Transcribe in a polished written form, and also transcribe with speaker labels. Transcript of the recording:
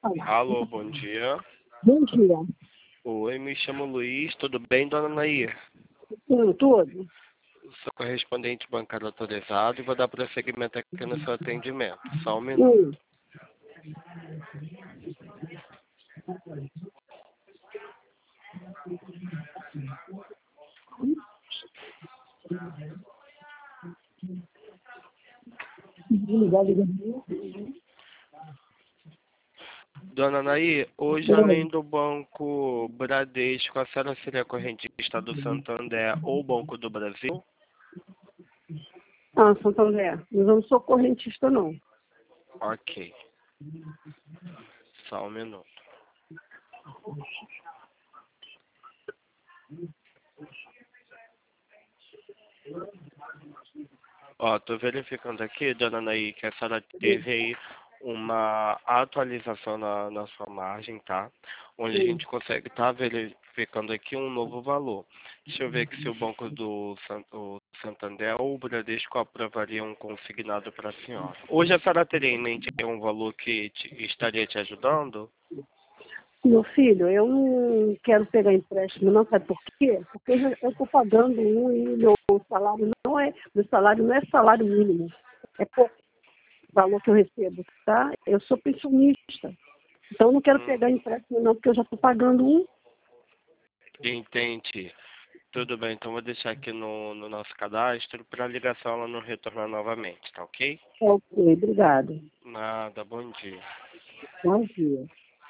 Speaker 1: Alô, bom dia.
Speaker 2: Bom dia.
Speaker 1: Oi, me chamo Luiz, tudo bem, dona Nair?
Speaker 2: Sim, tudo.
Speaker 1: Sou correspondente bancário autorizado e vou dar prosseguimento aqui no seu atendimento. Só um minuto. Dona Nair, hoje além do Banco Bradesco, a senhora seria correntista do Santander ou Banco do Brasil?
Speaker 2: Ah, Santander. Mas eu não sou correntista, não.
Speaker 1: Ok. Só um minuto. Ó, tô verificando aqui, dona Nair, que a senhora teve aí uma atualização na sua margem, tá? Onde a gente consegue estar verificando aqui um novo valor. Deixa eu ver aqui se o Banco do o Santander ou o Bradesco aprovaria um consignado para a senhora. Hoje a senhora teria em mente um valor que estaria te ajudando?
Speaker 2: Meu filho, eu não quero pegar empréstimo, não, sabe por quê? Porque eu estou pagando e meu salário não é salário mínimo. É pouco o valor que eu recebo, tá? Eu sou pensionista. Então eu não quero pegar empréstimo, não, porque eu já estou pagando um.
Speaker 1: Entendi. Tudo bem, então vou deixar aqui no nosso cadastro para a ligação ela não retornar novamente, tá ok?
Speaker 2: Ok, obrigado.
Speaker 1: Nada, bom dia.
Speaker 2: Bom dia.